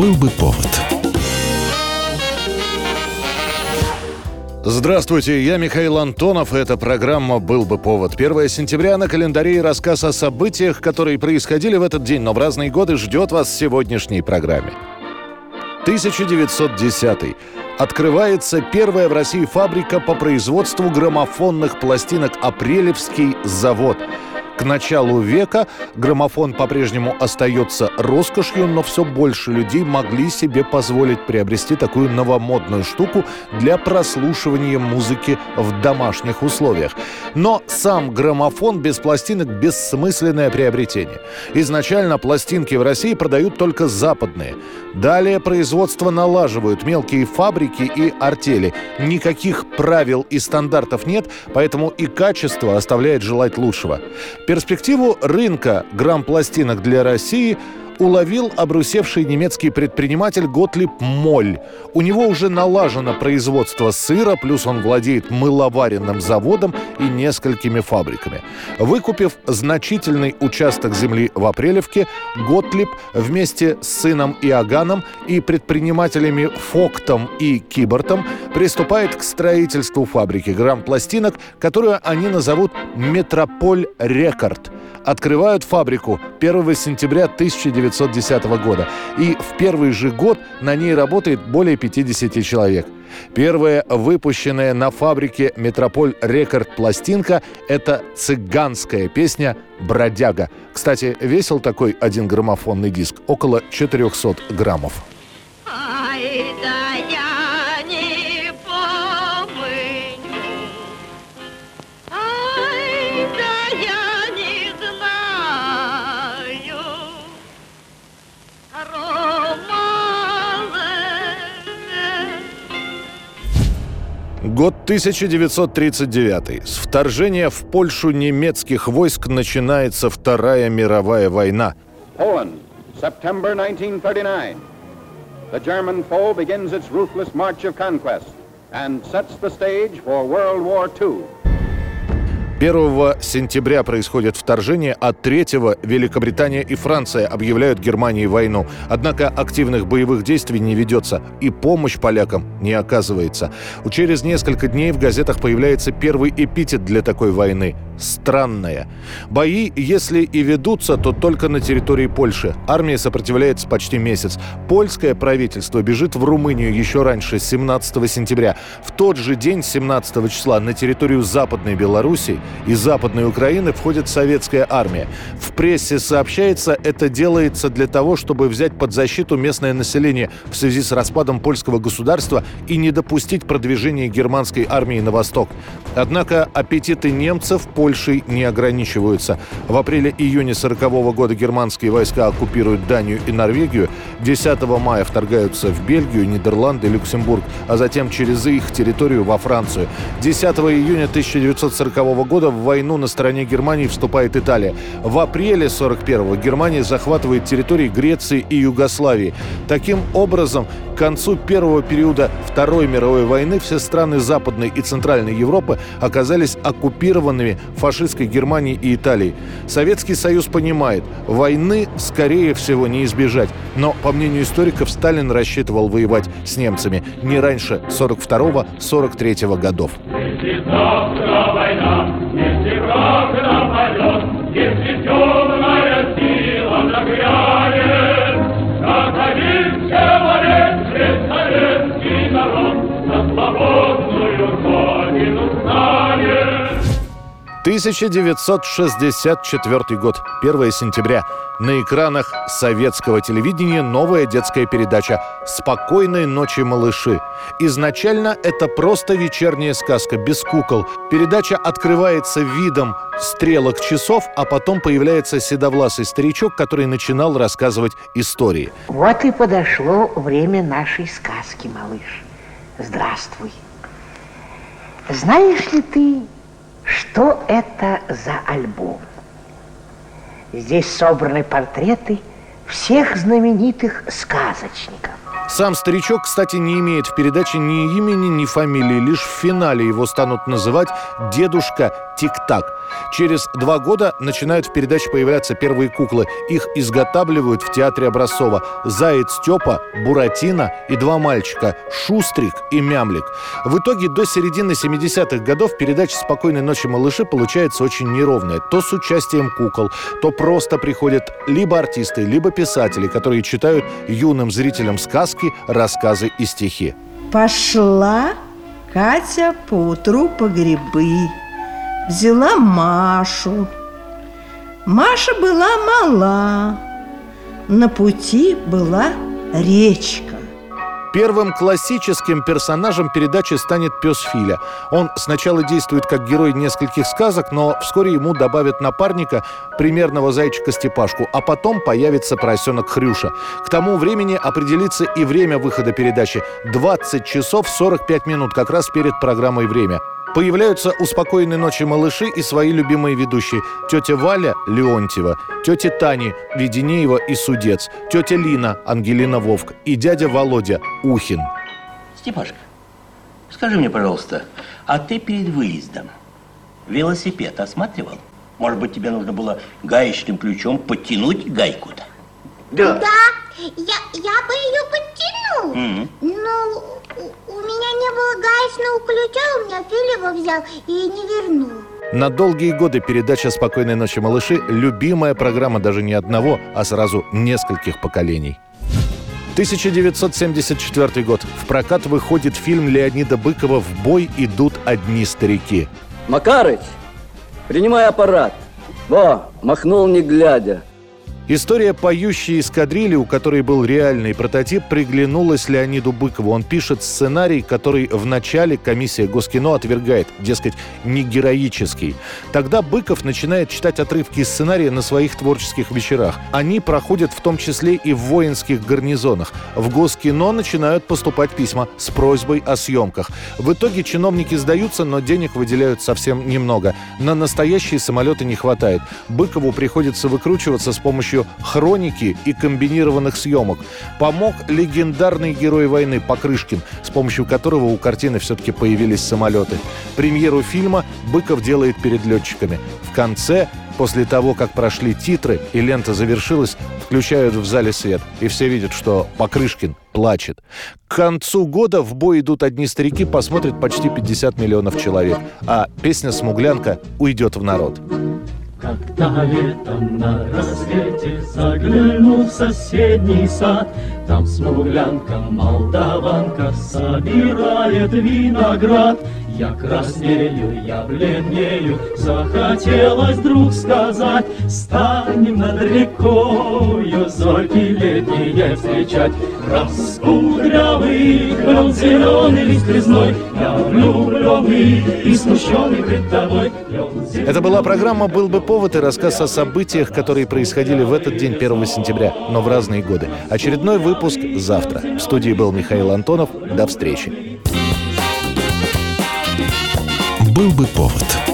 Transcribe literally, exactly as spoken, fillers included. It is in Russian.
Был бы повод. Здравствуйте, я Михаил Антонов, и эта программа «Был бы повод». первое сентября на календаре, и рассказ о событиях, которые происходили в этот день, но в разные годы, ждет вас в сегодняшней программе. тысяча девятьсот десятый. Открывается первая в России фабрика по производству граммофонных пластинок «Апрелевский завод». К началу века граммофон по-прежнему остается роскошью, но все больше людей могли себе позволить приобрести такую новомодную штуку для прослушивания музыки в домашних условиях. Но сам граммофон без пластинок – бессмысленное приобретение. Изначально пластинки в России продают только западные. Далее производство налаживают мелкие фабрики и артели. Никаких правил и стандартов нет, поэтому и качество оставляет желать лучшего. Перспективу рынка грампластинок для России уловил обрусевший немецкий предприниматель Готлиб Моль. У него уже налажено производство сыра, плюс он владеет мыловаренным заводом и несколькими фабриками. Выкупив значительный участок земли в Апрелевке, Готлиб вместе с сыном Иоганном и предпринимателями Фоктом и Кибортом приступает к строительству фабрики грампластинок, которую они назовут «Метрополь Рекорд». Открывают фабрику первого сентября тысяча девятьсот десятого года. И в первый же год на ней работает более пятьдесят человек. Первая выпущенная на фабрике «Метрополь Рекорд» пластинка – это цыганская песня «Бродяга». Кстати, весил такой один граммофонный диск около четыреста граммов. Ай, да я не помню. Ай, да я не знаю. Год тысяча девятьсот тридцать девятый. С вторжения в Польшу немецких войск начинается Вторая мировая война. Poland, September nineteen thirty-nine. The German foe begins its ruthless march of conquest and sets the stage for World War Two. первого сентября происходит вторжение, а третьего Великобритания и Франция объявляют Германии войну. Однако активных боевых действий не ведется, и помощь полякам не оказывается. Через несколько дней в газетах появляется первый эпитет для такой войны – «странная». Бои, если и ведутся, то только на территории Польши. Армия сопротивляется почти месяц. Польское правительство бежит в Румынию еще раньше, семнадцатого сентября. В тот же день, семнадцатого числа, на территорию Западной Белоруссии из Западной Украины входит советская армия. В прессе сообщается, это делается для того, чтобы взять под защиту местное население в связи с распадом польского государства и не допустить продвижения германской армии на восток. Однако аппетиты немцев Польшей не ограничиваются. В апреле-июне сорокового года германские войска оккупируют Данию и Норвегию, десятого мая вторгаются в Бельгию, Нидерланды, Люксембург, а затем через их территорию во Францию. десятого июня тысяча девятьсот сорокового года в войну на стороне Германии вступает Италия. В апреле сорок первого Германия захватывает территории Греции и Югославии. Таким образом, к концу первого периода Второй мировой войны все страны Западной и Центральной Европы оказались оккупированными фашистской Германией и Италией. Советский Союз понимает, войны, скорее всего, не избежать. Но, по мнению историков, Сталин рассчитывал воевать с немцами не раньше сорок второго — сорок третьего годов. Если завтра война, если враг нападет, если темная сила нагрянет, как один человек весь советский народ на свободную родину станет. тысяча девятьсот шестьдесят четвёртый год, первого сентября. На экранах советского телевидения новая детская передача «Спокойной ночи, малыши». Изначально это просто вечерняя сказка, без кукол. Передача открывается видом стрелок часов, а потом появляется седовласый старичок, который начинал рассказывать истории. Вот и подошло время нашей сказки, малыш. Здравствуй. Знаешь ли ты, что это за альбом? Здесь собраны портреты всех знаменитых сказочников. Сам старичок, кстати, не имеет в передаче ни имени, ни фамилии. Лишь в финале его станут называть «Дедушка Тик-Так». Через два года начинают в передаче появляться первые куклы. Их изготавливают в театре Образцова. Заяц Степа, Буратино и два мальчика – Шустрик и Мямлик. В итоге до середины семидесятых годов передача «Спокойной ночи, малыши» получается очень неровная. То с участием кукол, то просто приходят либо артисты, либо писатели, которые читают юным зрителям сказки, рассказы и стихи. Пошла Катя поутру по грибы, взяла Машу. Маша была мала, на пути была речка. Первым классическим персонажем передачи станет пес Филя. Он сначала действует как герой нескольких сказок, но вскоре ему добавят напарника, примерного зайчика Степашку, а потом появится поросенок Хрюша. К тому времени определится и время выхода передачи – двадцать часов сорок пять минут, как раз перед программой «Время». Появляются у «Спокойной ночи, малыши» и свои любимые ведущие. Тетя Валя Леонтьева, тетя Таня Веденеева и Судец, тетя Лина Ангелина Вовк и дядя Володя Ухин. Степашка, скажи мне, пожалуйста, а ты перед выездом велосипед осматривал? Может быть, тебе нужно было гаечным ключом подтянуть гайку-то? Да. Да, я, я бы ее подтянул. Mm-hmm. Но у, у меня не было гаечного ключа, у меня Филиппа взял и не вернул. На долгие годы передача «Спокойной ночи, малыши» – любимая программа даже не одного, а сразу нескольких поколений. тысяча девятьсот семьдесят четвёртый год. В прокат выходит фильм Леонида Быкова «В бой идут одни старики». Макарыч, принимай аппарат. Во, махнул не глядя. История поющей эскадрильи, у которой был реальный прототип, приглянулась Леониду Быкову. Он пишет сценарий, который в начале комиссия Госкино отвергает, дескать, не героический. Тогда Быков начинает читать отрывки из сценария на своих творческих вечерах. Они проходят в том числе и в воинских гарнизонах. В Госкино начинают поступать письма с просьбой о съемках. В итоге чиновники сдаются, но денег выделяют совсем немного. На настоящие самолеты не хватает. Быкову приходится выкручиваться с помощью хроники и комбинированных съемок. Помог легендарный герой войны Покрышкин, с помощью которого у картины все-таки появились самолеты. Премьеру фильма Быков делает перед летчиками. В конце, после того, как прошли титры и лента завершилась, включают в зале свет, и все видят, что Покрышкин плачет. К концу года «В бой идут одни старики» посмотрят почти пятьдесят миллионов человек, а песня «Смуглянка» уйдет в народ. Когда летом на рассвете заглянул в соседний сад, там смуглянка, молдаванка собирает виноград. Я краснею, я бледнею, захотелось вдруг сказать: станем над рекою зорьки летние встречать. Раскудрявый, крон зеленый лист резной, я влюбленный и смущенный пред тобой. Это была программа «Был бы повод» и рассказ о событиях, которые происходили в этот день, первого сентября, но в разные годы. Очередной выпуск завтра. В студии был Михаил Антонов. До встречи. «Был бы повод».